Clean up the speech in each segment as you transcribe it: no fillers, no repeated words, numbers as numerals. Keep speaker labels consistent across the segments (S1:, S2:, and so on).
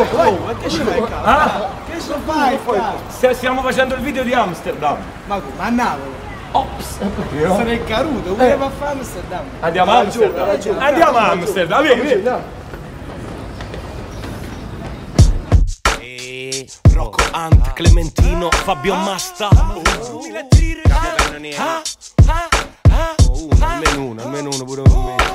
S1: che ci fai? Che ci fai?
S2: Stiamo facendo il video di Amsterdam.
S1: Ma come? A Napoli?
S2: Ops,
S1: Sarei caruto, voleva fare Amsterdam.
S2: Andiamo a Amsterdam. Andiamo a Amsterdam, vieni.
S3: Rocco Ant, Clementino, Fabio Masta. Almeno uno pure con me.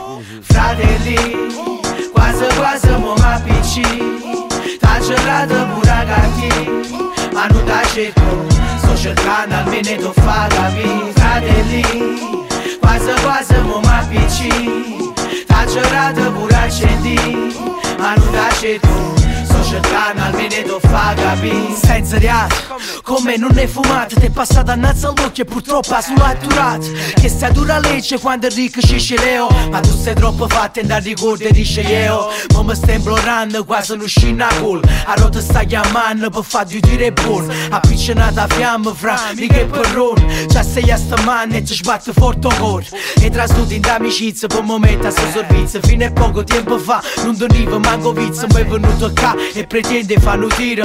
S4: Fratelli, quasi mo m'appicci. T'ha gelato pure a cacchi, ma non t'ha cerco. Sto cercando almeno di far capire. Fratelli, quasi mo m'appicci. T'ha gelato pure a cendi, ma non t'ha cerco. Sto cercando almeno di far capire. Stai zeriato, come non è fumato. Ti è passata innanzi all'occhio e purtroppo ha solo atturato. Che stai dura legge quando è ricco ci leo. Ma tu sei troppo fatto e andare ricordo e dice io. Ma mi stai implorando quasi non scina col. A rota sta chiamando per far di dire buon. Appiccionata a fiamma fra mica e perrone. Già sei a stamane e ti sbatte forte un cuore. E trasnuti in amicizia per un momento a suo servizio. Fino a poco tempo fa non doniva manco vizio. Ma è venuto qua e pretende fanno tiro.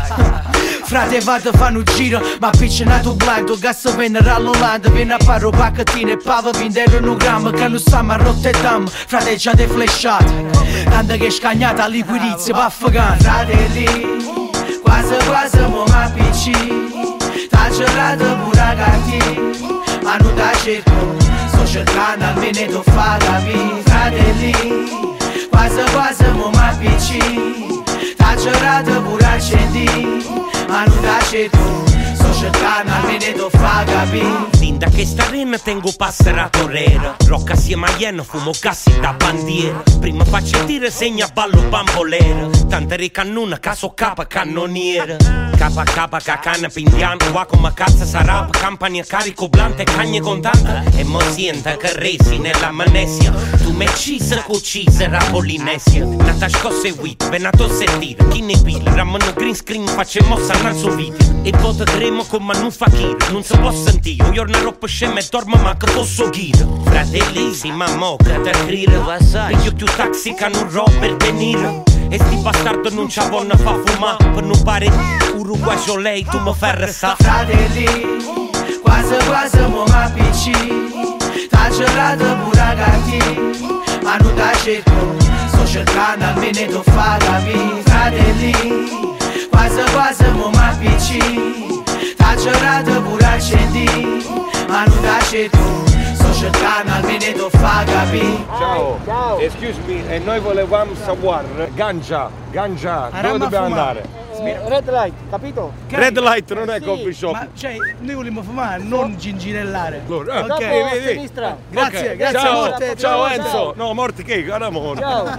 S4: Frate vado fanno un giro, ma appiccionato blind, gas venere all'Olanda, viene a fare pacchettine e pava vendere un grammo, che non stiamo a Rotterdam, frate già te flashate, tanto che scagnata a liquirizia pa' affogare. Fratelli, quasi mo m'appicci, t'ha gelato pure a cacchi, ma non t'ha cerco, sto cercando almeno di far capire. Fratelli, quasi mo m'appicci, t'ha gelato pure a cendi, ma non t'ha cerco, sto cercando almeno di far capire.
S3: Linda che sta rena tengo passera torrera. Rocca assieme a iena fumo cassi da bandiera. Prima faccio dire segna ballo bambolera. Tante ricannuna caso capa cannoniera. Capa cacana pindiano. Qua come cazzo sarà campagna carico blante cagne contante. E mo sienta che resi nella manesia. Tu me cisa cucisa la Polinesia. Nata scosse e wheat venato sentire. Chi ne pila ramano green screen facciamo sanare su video. E voto tremo come non fa chi. Non si può sentire. Un giorno roba scema e dormo ma che posso ghire. Fratelli si mamma che te crire. E io più taxi che non roba per venire. E sti bastardo non c'ha voglia fa fumare. Per non pare uruguayo lei tu mi fai restare.
S4: Fratelli, quasi mo m'appicci. T'ha gelato pure a cacchi, ma non t'ha cerco, sto cercando almeno di far capire. Fratelli, quasi mo m'appicci. T'ha gelato pure a cendi, ma non t'ha cerco, sto cercando almeno di far capire.
S2: Ciao, excuse me, e noi volevamo sapere, Ganja, dove dobbiamo andare?
S1: Red light, capito?
S2: Red light non è coffee shop.
S1: Ma cioè, noi vogliamo fumare, non ginginellare.
S2: Ok,
S1: vedi.
S5: Sinistra.
S1: Grazie,
S2: Ciao,
S1: morte.
S2: ciao Enzo. No, morte che, caramone.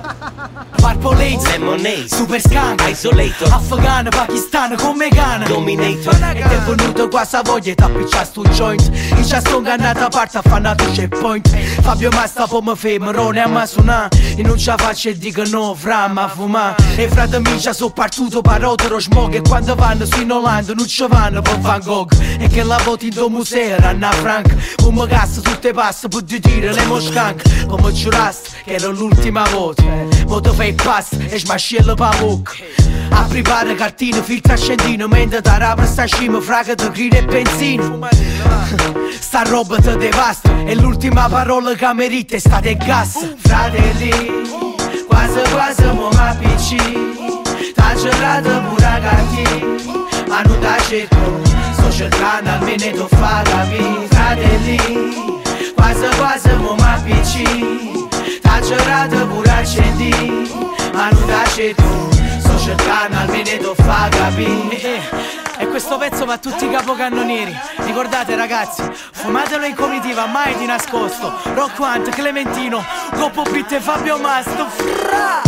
S4: Purple Lanes,
S3: Lemonade,
S4: super scank,
S3: Isolator,
S4: Afghana, Pakistana come Ghana.
S3: Dominator.
S4: Ed è venuto qua sa voglia t'appiccia sto joint. In ciascun ingannata parte a fannato checkpoint. Fabio Masta poi mi fermerone a ma suonà. E non c'ha faccia e dico no, fra ma fumà. E frate mincia so partuto parotero smog. E quando vanno su in Olanda non ci vanno per Van Gogh. E che la voti in do museo Anna Frank. Come cassa tutte passe per dire le moscank. Come giuraste che era l'ultima volta. Mo te fai pass e smascello pa' bocca. A privare cartine, filtra scendino. Mentre da rapra sta scima, fraga te grida e benzino. Sta roba te devasta. E l'ultima parola che merita è stata e gas. Fratelli, quasi mo m'appicci. T'ha gelato pure a cacchi, ma non t'ha cerco, sto cercando almeno di far capire. Fratelli, quasi mo m'appicci. T'ha gelato pure a cendi, ma non t'ha cerco, sto cercando almeno di far capire. E questo pezzo va a tutti i capocannonieri. Ricordate ragazzi, fumatelo in comitiva, mai di nascosto. Rocco Hunt, Clementino, Coppo Pitt e Fabio Masta.